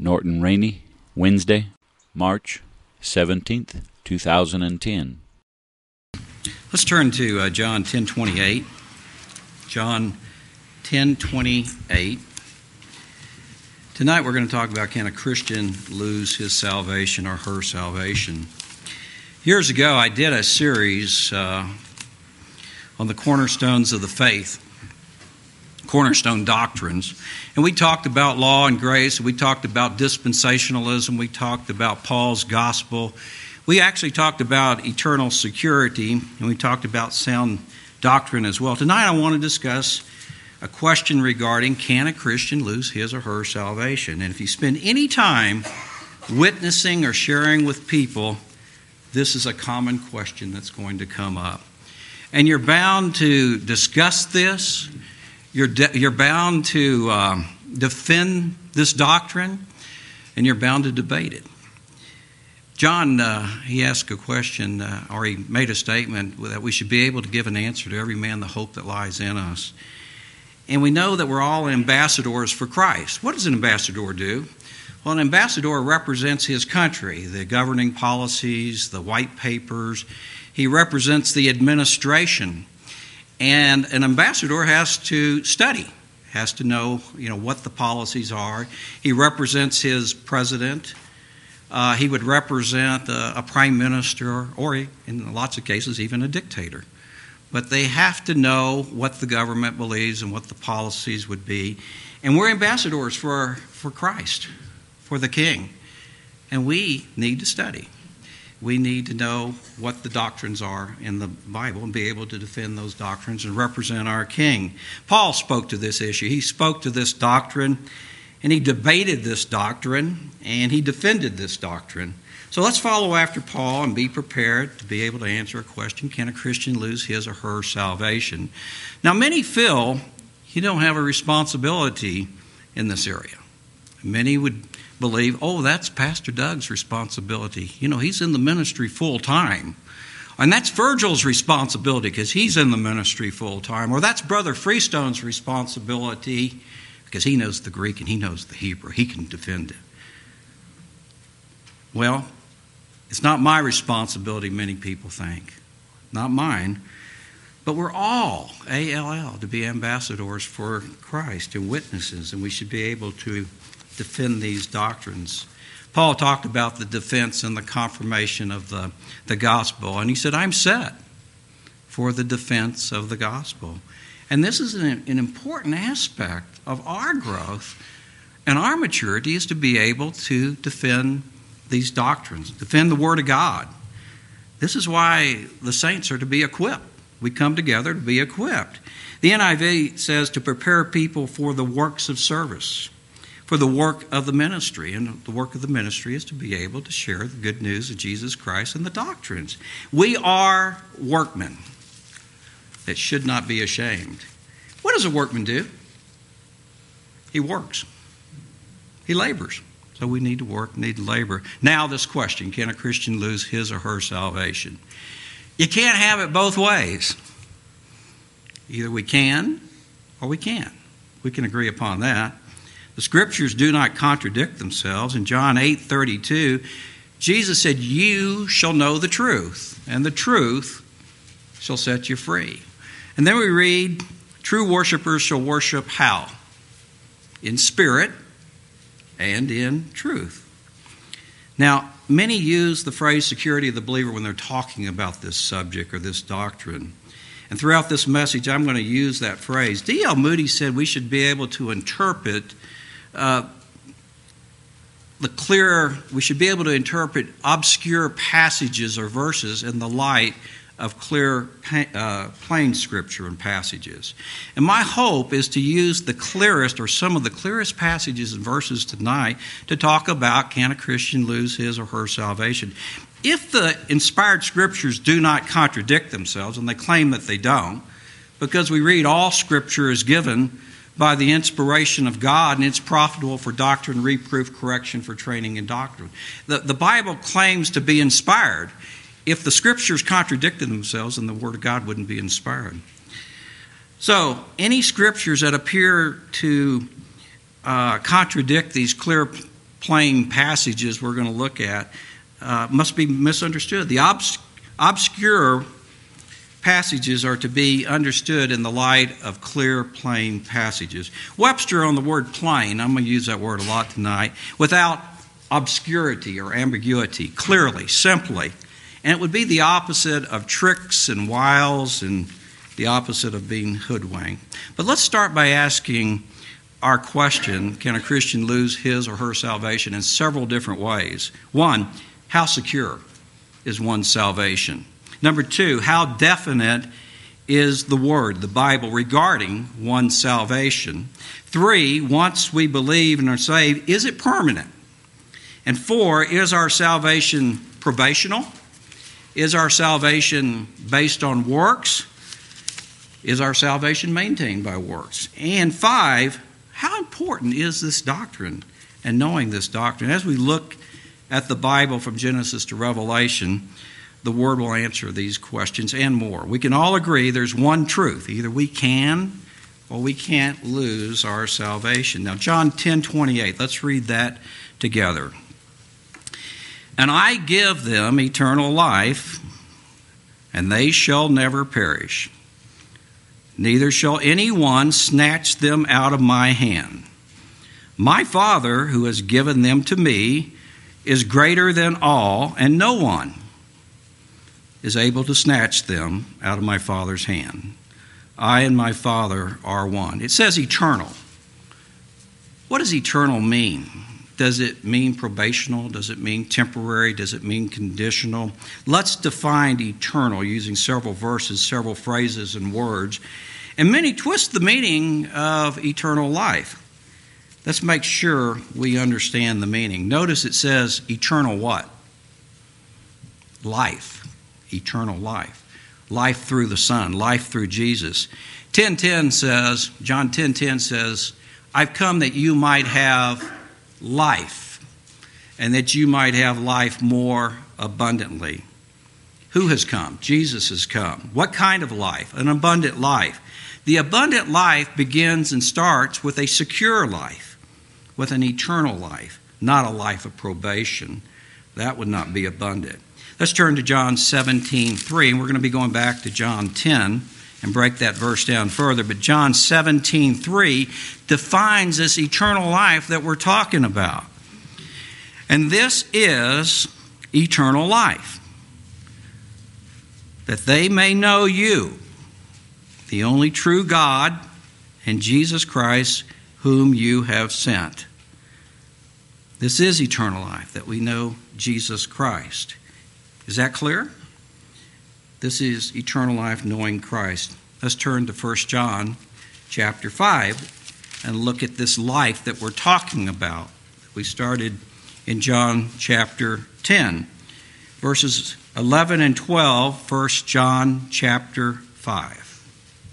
Norton Rainey, Wednesday, March 17th, 2010. Let's turn to John 10:28. John 10:28. Tonight we're going to talk about, can a Christian lose his salvation or her salvation? Years ago I did a series on the cornerstones of the faith, cornerstone doctrines, and we talked about law and grace, we talked about dispensationalism, we talked about Paul's gospel, we actually talked about eternal security, and we talked about sound doctrine as well. Tonight I want to discuss a question regarding, can a Christian lose his or her salvation? And if you spend any time witnessing or sharing with people, this is a common question that's going to come up. And you're bound to discuss this. You're bound to defend this doctrine, and you're bound to debate it. John, he asked a question, or he made a statement that we should be able to give an answer to every man the hope that lies in us. And we know that we're all ambassadors for Christ. What does an ambassador do? Well, an ambassador represents his country, the governing policies, the white papers. He represents the administration. And an ambassador has to study, has to know, what the policies are. He represents his president. He would represent a prime minister, or in lots of cases, even a dictator. But they have to know what the government believes and what the policies would be. And we're ambassadors for Christ, for the King. And we need to study. We need to know what the doctrines are in the Bible and be able to defend those doctrines and represent our King. Paul spoke to this issue. He spoke to this doctrine, and he debated this doctrine, and he defended this doctrine. So let's follow after Paul and be prepared to be able to answer a question, can a Christian lose his or her salvation? Now, many feel you don't have a responsibility in this area. Many would believe, that's Pastor Doug's responsibility. He's in the ministry full time. And that's Virgil's responsibility because he's in the ministry full time. Or that's Brother Freestone's responsibility because he knows the Greek and he knows the Hebrew. He can defend it. Well, it's not my responsibility, many people think. Not mine. But we're all, A-L-L, to be ambassadors for Christ and witnesses, and we should be able to defend these doctrines. Paul talked about the defense and the confirmation of the gospel, and he said, I'm set for the defense of the gospel. And this is an important aspect of our growth and our maturity, is to be able to defend these doctrines, defend the Word of God. This is why the saints are to be equipped. We come together to be equipped. The NIV says to prepare people for the works of service, for the work of the ministry. And the work of the ministry is to be able to share the good news of Jesus Christ and the doctrines. We are workmen that should not be ashamed. What does a workman do? He works. He labors. So we need to work, need to labor. Now this question, can a Christian lose his or her salvation? You can't have it both ways. Either we can or we can't. We can agree upon that. The Scriptures do not contradict themselves. In John 8:32, Jesus said, you shall know the truth, and the truth shall set you free. And then we read, true worshipers shall worship how? In spirit and in truth. Now, many use the phrase security of the believer when they're talking about this subject or this doctrine. And throughout this message, I'm going to use that phrase. D.L. Moody said we should be able to interpret we should be able to interpret obscure passages or verses in the light of clear, plain Scripture and passages. And my hope is to use the clearest or some of the clearest passages and verses tonight to talk about, can a Christian lose his or her salvation? If the inspired Scriptures do not contradict themselves, and they claim that they don't, because we read all Scripture is given by the inspiration of God, and it's profitable for doctrine, reproof, correction, for training in doctrine. The Bible claims to be inspired. If the Scriptures contradicted themselves, then the Word of God wouldn't be inspired. So, any Scriptures that appear to contradict these clear, plain passages we're going to look at must be misunderstood. The obscure passages are to be understood in the light of clear, plain passages. Webster on the word plain, I'm going to use that word a lot tonight, without obscurity or ambiguity, clearly, simply. And it would be the opposite of tricks and wiles and the opposite of being hoodwinked. But let's start by asking our question, can a Christian lose his or her salvation, in several different ways? One, how secure is one's salvation? Number two, how definite is the Word, the Bible, regarding one's salvation? Three, once we believe and are saved, is it permanent? And four, is our salvation probational? Is our salvation based on works? Is our salvation maintained by works? And five, how important is this doctrine and knowing this doctrine? As we look at the Bible from Genesis to Revelation, the Word will answer these questions and more. We can all agree there's one truth. Either we can or we can't lose our salvation. Now, John 10:28, let's read that together. And I give them eternal life, and they shall never perish. Neither shall anyone snatch them out of my hand. My Father, who has given them to me, is greater than all, and no one is able to snatch them out of my Father's hand. I and my Father are one. It says eternal. What does eternal mean? Does it mean probational? Does it mean temporary? Does it mean conditional? Let's define eternal using several verses, several phrases and words. And many twist the meaning of eternal life. Let's make sure we understand the meaning. Notice it says eternal what? Life. Eternal life. Life through the Son. Life through Jesus. 10:10 says, John 10:10 says, I've come that you might have life, and that you might have life more abundantly. Who has come? Jesus has come. What kind of life? An abundant life. The abundant life begins and starts with a secure life, with an eternal life, not a life of probation. That would not be abundant. Let's turn to John 17:3, and we're going to be going back to John 10 and break that verse down further. But John 17:3 defines this eternal life that we're talking about. And this is eternal life, that they may know you, the only true God, and Jesus Christ, whom you have sent. This is eternal life, that we know Jesus Christ. Is that clear? This is eternal life, knowing Christ. Let's turn to 1 John chapter 5 and look at this life that we're talking about. We started in John chapter 10, verses 11 and 12, 1 John chapter 5.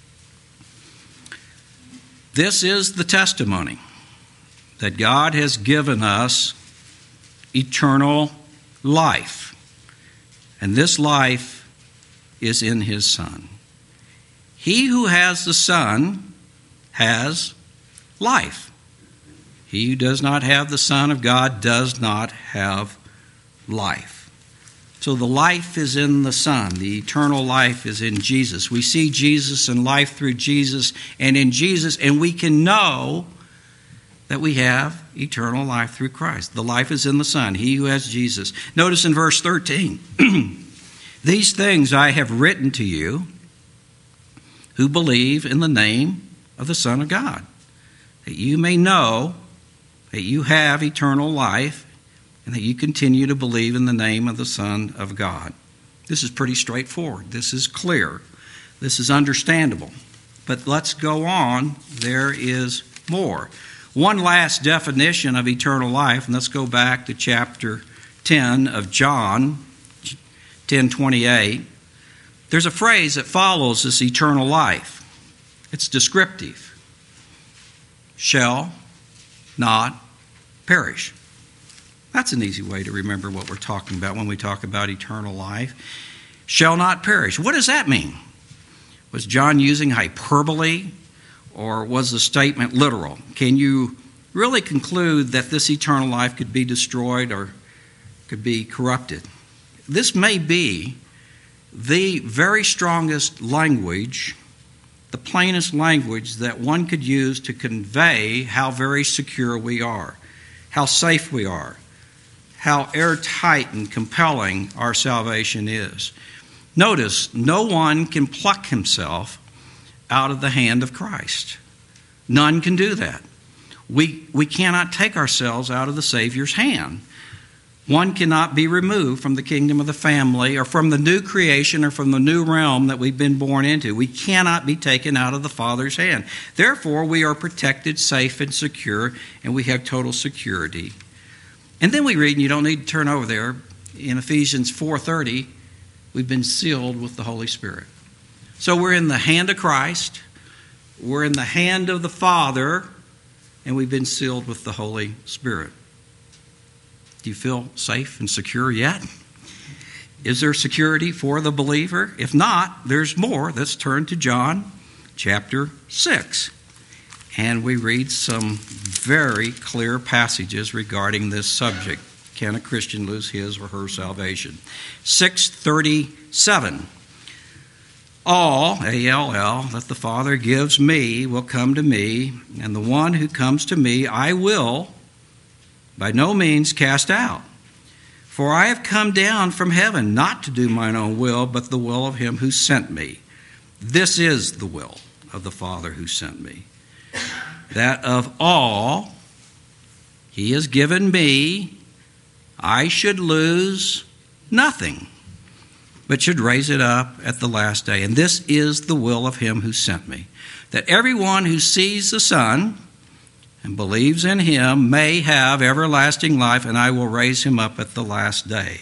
This is the testimony that God has given us eternal life. And this life is in His Son. He who has the Son has life. He who does not have the Son of God does not have life. So the life is in the Son. The eternal life is in Jesus. We see Jesus and life through Jesus and in Jesus, and we can know that we have eternal life through Christ. The life is in the Son, He who has Jesus. Notice in verse 13, these things I have written to you who believe in the name of the Son of God, that you may know that you have eternal life and that you continue to believe in the name of the Son of God. This is pretty straightforward. This is clear. This is understandable. But let's go on. There is more. One last definition of eternal life, and let's go back to chapter 10 of John, 10:28. There's a phrase that follows this eternal life. It's descriptive. Shall not perish. That's an easy way to remember what we're talking about when we talk about eternal life. Shall not perish. What does that mean? Was John using hyperbole, or was the statement literal? Can you really conclude that this eternal life could be destroyed or could be corrupted. This may be the very strongest language, the plainest language that one could use to convey how very secure we are, how safe we are, how airtight and compelling our salvation is. Notice, no one can pluck himself out of the hand of Christ. None can do that. We cannot take ourselves out of the Savior's hand. One cannot be removed from the kingdom of the family or from the new creation or from the new realm that we've been born into. We cannot be taken out of the Father's hand. Therefore, we are protected, safe, and secure, and we have total security. And then we read, and you don't need to turn over there, in Ephesians 4:30, we've been sealed with the Holy Spirit. So we're in the hand of Christ, we're in the hand of the Father, and we've been sealed with the Holy Spirit. Do you feel safe and secure yet? Is there security for the believer? If not, there's more. Let's turn to John chapter 6. And we read some very clear passages regarding this subject. Can a Christian lose his or her salvation? 6:37. All, A-L-L, that the Father gives me will come to me, and the one who comes to me I will by no means cast out. For I have come down from heaven not to do mine own will, but the will of him who sent me. This is the will of the Father who sent me, that of all he has given me, I should lose nothing, but should raise it up at the last day. And this is the will of him who sent me, that everyone who sees the Son and believes in him may have everlasting life, and I will raise him up at the last day.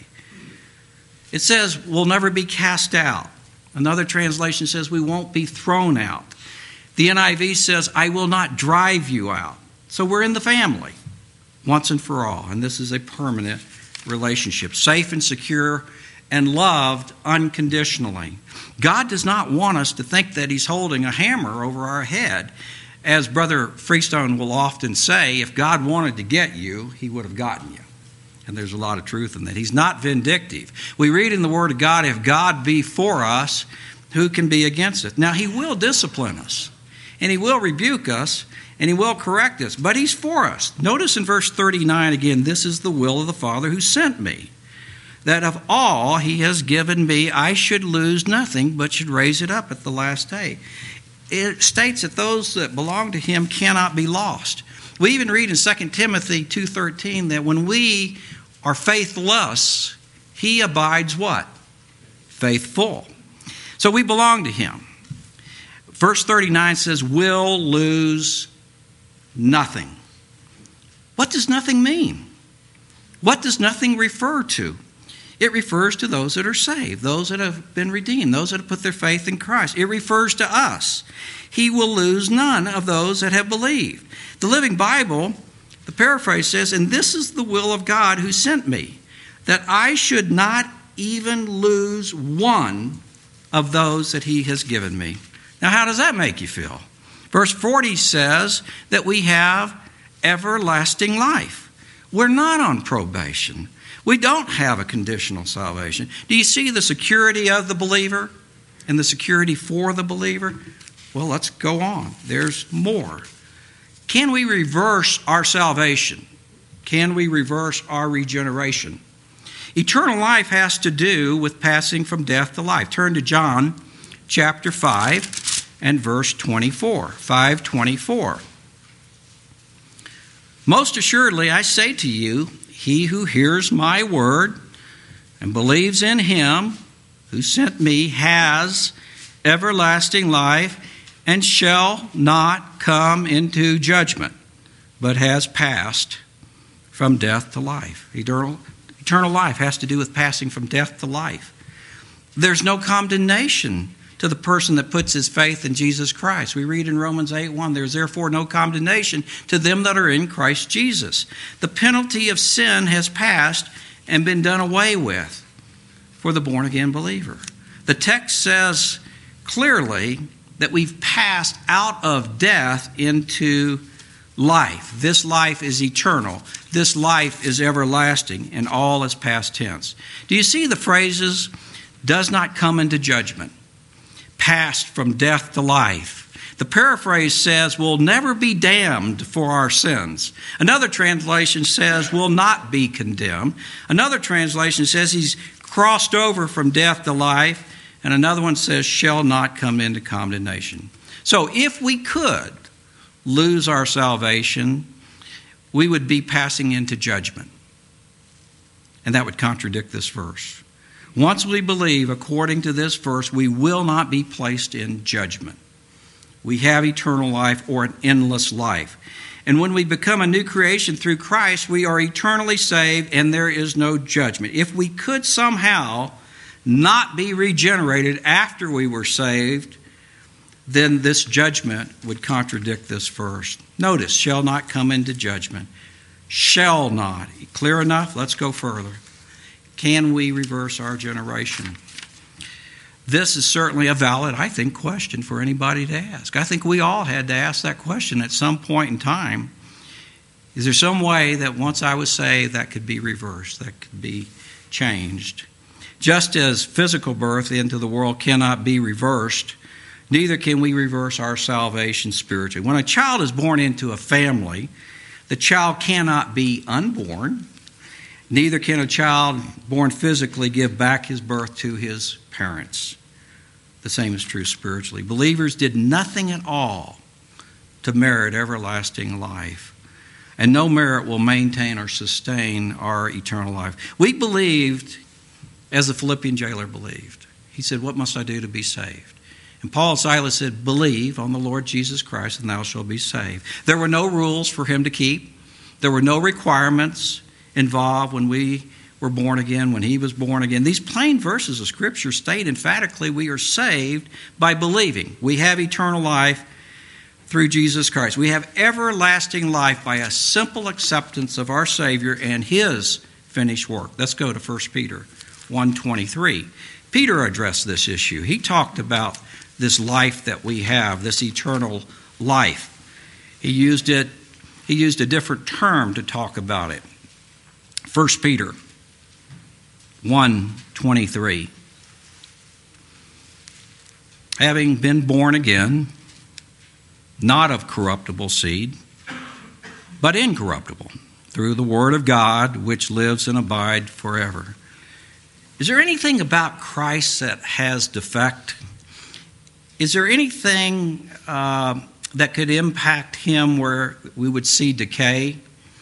It says we'll never be cast out. Another translation says we won't be thrown out. The NIV says, I will not drive you out. So we're in the family once and for all, and this is a permanent relationship, safe and secure and loved unconditionally. God does not want us to think that he's holding a hammer over our head. As Brother Freestone will often say, if God wanted to get you, he would have gotten you. And there's a lot of truth in that. He's not vindictive. We read in the Word of God, if God be for us, who can be against us? Now, he will discipline us, and he will rebuke us, and he will correct us, but he's for us. Notice in verse 39 again, this is the will of the Father who sent me, that of all he has given me, I should lose nothing, but should raise it up at the last day. It states that those that belong to him cannot be lost. We even read in 2 Timothy 2:13 that when we are faithless, he abides what? Faithful. So we belong to him. Verse 39 says, will lose nothing. What does nothing mean? What does nothing refer to? It refers to those that are saved, those that have been redeemed, those that have put their faith in Christ. It refers to us. He will lose none of those that have believed. The Living Bible, the paraphrase says, and this is the will of God who sent me, that I should not even lose one of those that he has given me. Now, how does that make you feel? Verse 40 says that we have everlasting life. We're not on probation. We don't have a conditional salvation. Do you see the security of the believer and the security for the believer? Well, let's go on. There's more. Can we reverse our salvation? Can we reverse our regeneration? Eternal life has to do with passing from death to life. Turn to John chapter 5 and verse 24. 5:24. Most assuredly, I say to you, he who hears my word and believes in him who sent me has everlasting life and shall not come into judgment, but has passed from death to life. Eternal life has to do with passing from death to life. There's no condemnation to the person that puts his faith in Jesus Christ. We read in Romans 8:1, there's therefore no condemnation to them that are in Christ Jesus. The penalty of sin has passed and been done away with for the born-again believer. The text says clearly that we've passed out of death into life. This life is eternal. This life is everlasting, and all is past tense. Do you see the phrases, does not come into judgment, passed from death to life? The paraphrase says, will never be damned for our sins. Another translation says, will not be condemned. Another translation says he's crossed over from death to life. And another one says, shall not come into condemnation. So if we could lose our salvation, we would be passing into judgment. And that would contradict this verse. Once we believe, according to this verse, we will not be placed in judgment. We have eternal life or an endless life. And when we become a new creation through Christ, we are eternally saved and there is no judgment. If we could somehow not be regenerated after we were saved, then this judgment would contradict this verse. Notice, shall not come into judgment. Shall not. Clear enough? Let's go further. Can we reverse our generation? This is certainly a valid, I think, question for anybody to ask. I think we all had to ask that question at some point in time. Is there some way that once I was saved, that could be reversed, that could be changed? Just as physical birth into the world cannot be reversed, neither can we reverse our salvation spiritually. When a child is born into a family, the child cannot be unborn. Neither can a child born physically give back his birth to his parents. The same is true spiritually. Believers did nothing at all to merit everlasting life. And no merit will maintain or sustain our eternal life. We believed as the Philippian jailer believed. He said, what must I do to be saved? And Paul and Silas said, believe on the Lord Jesus Christ and thou shalt be saved. There were no rules for him to keep. There were no requirements involved when we were born again, when he was born again. These plain verses of Scripture state emphatically we are saved by believing. We have eternal life through Jesus Christ. We have everlasting life by a simple acceptance of our Savior and his finished work. Let's go to 1 Peter 1:23. Peter addressed this issue. He talked about this life that we have, this eternal life. He used a different term to talk about it. 1 Peter 1:23. Having been born again, not of corruptible seed, but incorruptible, through the word of God, which lives and abides forever. Is there anything about Christ that has defect? Is there anything that could impact him where we would see decay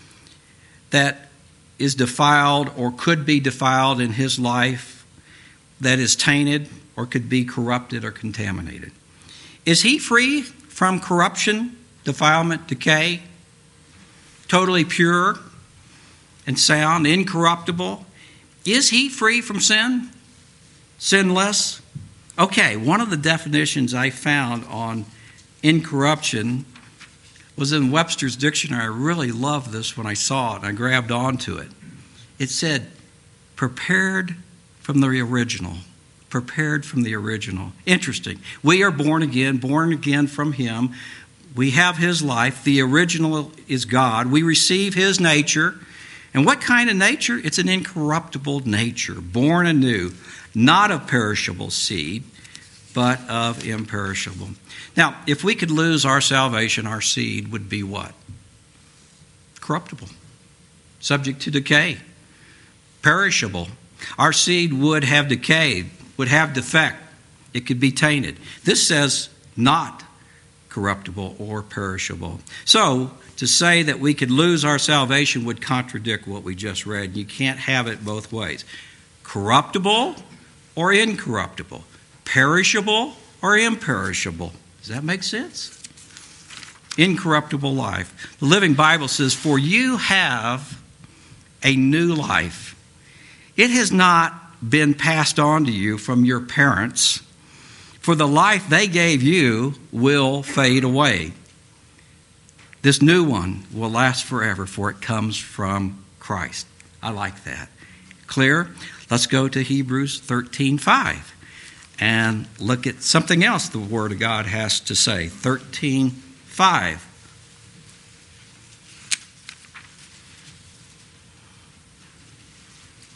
that is defiled or could be defiled in his life, that is tainted or could be corrupted or contaminated? Is he free from corruption, defilement, decay? Totally pure and sound, incorruptible? Is he free from sin? Sinless? Okay, one of the definitions I found on incorruption was in Webster's dictionary. I really loved this when I saw it, and I grabbed onto it. It said, prepared from the original. Prepared from the original. Interesting. We are born again from him. We have his life. The original is God. We receive his nature. And what kind of nature? It's an incorruptible nature, born anew, not of perishable seed, but of imperishable. Now, if we could lose our salvation, our seed would be what? Corruptible, subject to decay, perishable. Our seed would have decayed, would have defect. It could be tainted. This says not corruptible or perishable. So, to say that we could lose our salvation would contradict what we just read. You can't have it both ways. Corruptible or incorruptible. Perishable or imperishable. Does that make sense? Incorruptible life. The Living Bible says, for you have a new life. It has not been passed on to you from your parents, for the life they gave you will fade away. This new one will last forever, for it comes from Christ. I like that. Clear? Let's go to Hebrews 13:5 and look at something else the Word of God has to say. 13:5.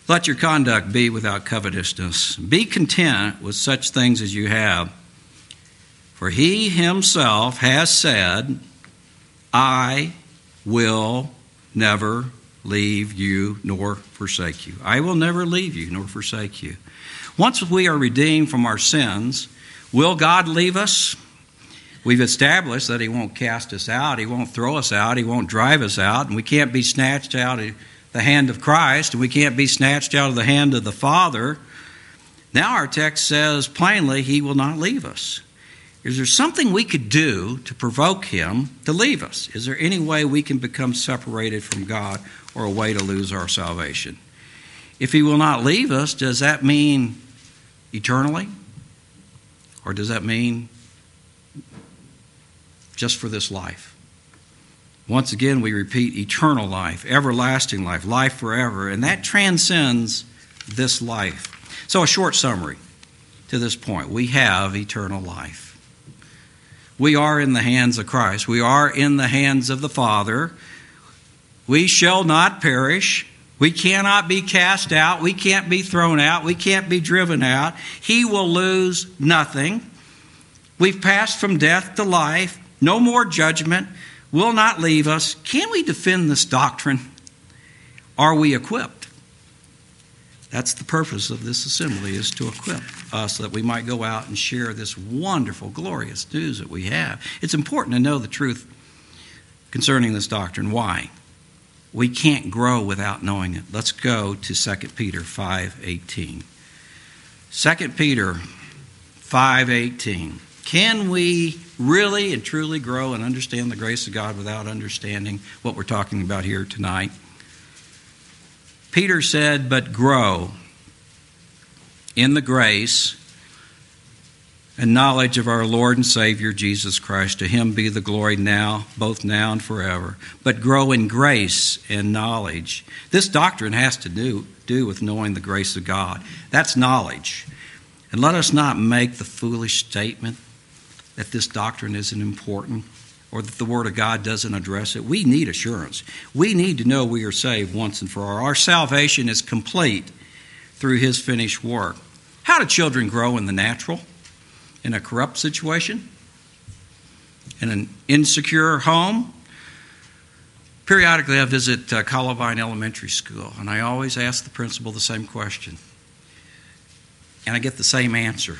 Let your conduct be without covetousness. Be content with such things as you have. For he himself has said, I will never leave you nor forsake you. I will never leave you nor forsake you. Once we are redeemed from our sins, will God leave us? We've established that he won't cast us out, he won't throw us out, he won't drive us out, and we can't be snatched out of the hand of Christ, and we can't be snatched out of the hand of the Father. Now our text says plainly he will not leave us. Is there something we could do to provoke him to leave us? Is there any way we can become separated from God or a way to lose our salvation? If he will not leave us, does that mean eternally? Or does that mean just for this life? Once again, we repeat eternal life, everlasting life, life forever, and that transcends this life. So a short summary to this point. We have eternal life. We are in the hands of Christ. We are in the hands of the Father. We shall not perish. We cannot be cast out. We can't be thrown out. We can't be driven out. He will lose nothing. We've passed from death to life. No more judgment. Will not leave us. Can we defend this doctrine? Are we equipped? That's the purpose of this assembly, is to equip us so that we might go out and share this wonderful, glorious news that we have. It's important to know the truth concerning this doctrine. Why? We can't grow without knowing it. Let's go to 2 Peter 5:18. 2 Peter 5:18. Can we really and truly grow and understand the grace of God without understanding what we're talking about here tonight? Peter said, but grow in the grace and knowledge of our Lord and Savior Jesus Christ. To him be the glory now, both now and forever. But grow in grace and knowledge. This doctrine has to do with knowing the grace of God. That's knowledge. And let us not make the foolish statement that this doctrine isn't important or that the Word of God doesn't address it. We need assurance. We need to know we are saved once and for all. Our salvation is complete through his finished work. How do children grow in the natural? In a corrupt situation? In an insecure home? Periodically I visit Columbine Elementary School, and I always ask the principal the same question. And I get the same answer.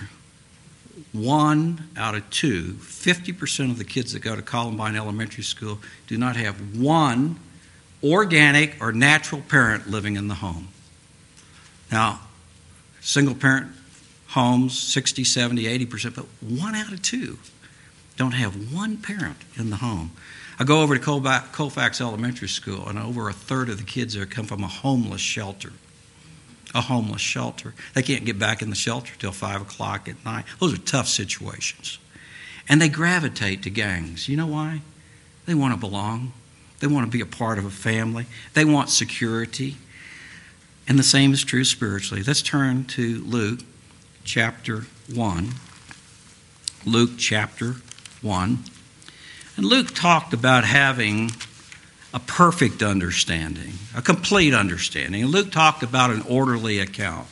1 out of 2, 50% of the kids that go to Columbine Elementary School do not have one organic or natural parent living in the home. Now, single parent homes, 60, 70, 80%, but 1 out of 2 don't have one parent in the home. I go over to Colfax Elementary School, and over a third of the kids there come from a homeless shelter. A homeless shelter. They can't get back in the shelter till 5 o'clock at night. Those are tough situations. And they gravitate to gangs. You know why? They want to belong. They want to be a part of a family. They want security. And the same is true spiritually. Let's turn to Luke chapter 1. Luke chapter 1. And Luke talked about having a perfect understanding, a complete understanding. And Luke talked about an orderly account.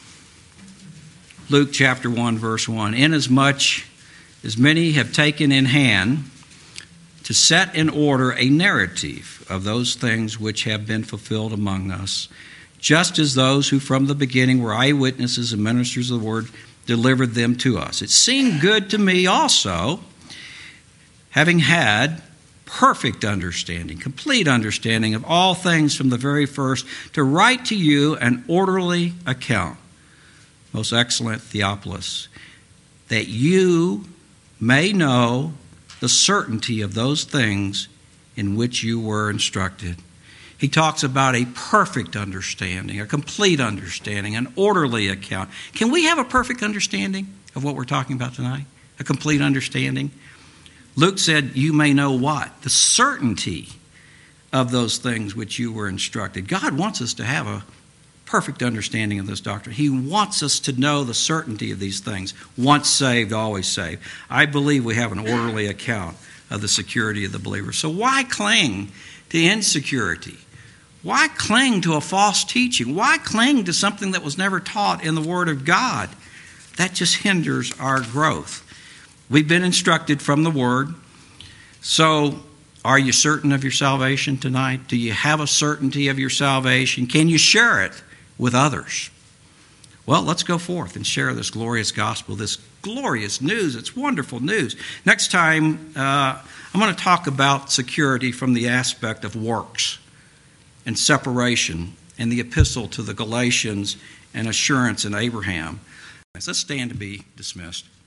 Luke chapter 1, verse 1. Inasmuch as many have taken in hand to set in order a narrative of those things which have been fulfilled among us, just as those who from the beginning were eyewitnesses and ministers of the word delivered them to us. It seemed good to me also, having had perfect understanding, complete understanding of all things from the very first, to write to you an orderly account, most excellent Theophilus, that you may know the certainty of those things in which you were instructed. He talks about a perfect understanding, a complete understanding, an orderly account. Can we have a perfect understanding of what we're talking about tonight? A complete understanding? Luke said, you may know what? The certainty of those things which you were instructed. God wants us to have a perfect understanding of this doctrine. He wants us to know the certainty of these things. Once saved, always saved. I believe we have an orderly account of the security of the believer. So why cling to insecurity? Why cling to a false teaching? Why cling to something that was never taught in the Word of God? That just hinders our growth. We've been instructed from the Word. So, are you certain of your salvation tonight? Do you have a certainty of your salvation? Can you share it with others? Well, let's go forth and share this glorious gospel, this glorious news. It's wonderful news. Next time, I'm going to talk about security from the aspect of works and separation, and the epistle to the Galatians and assurance in Abraham. Let's stand to be dismissed.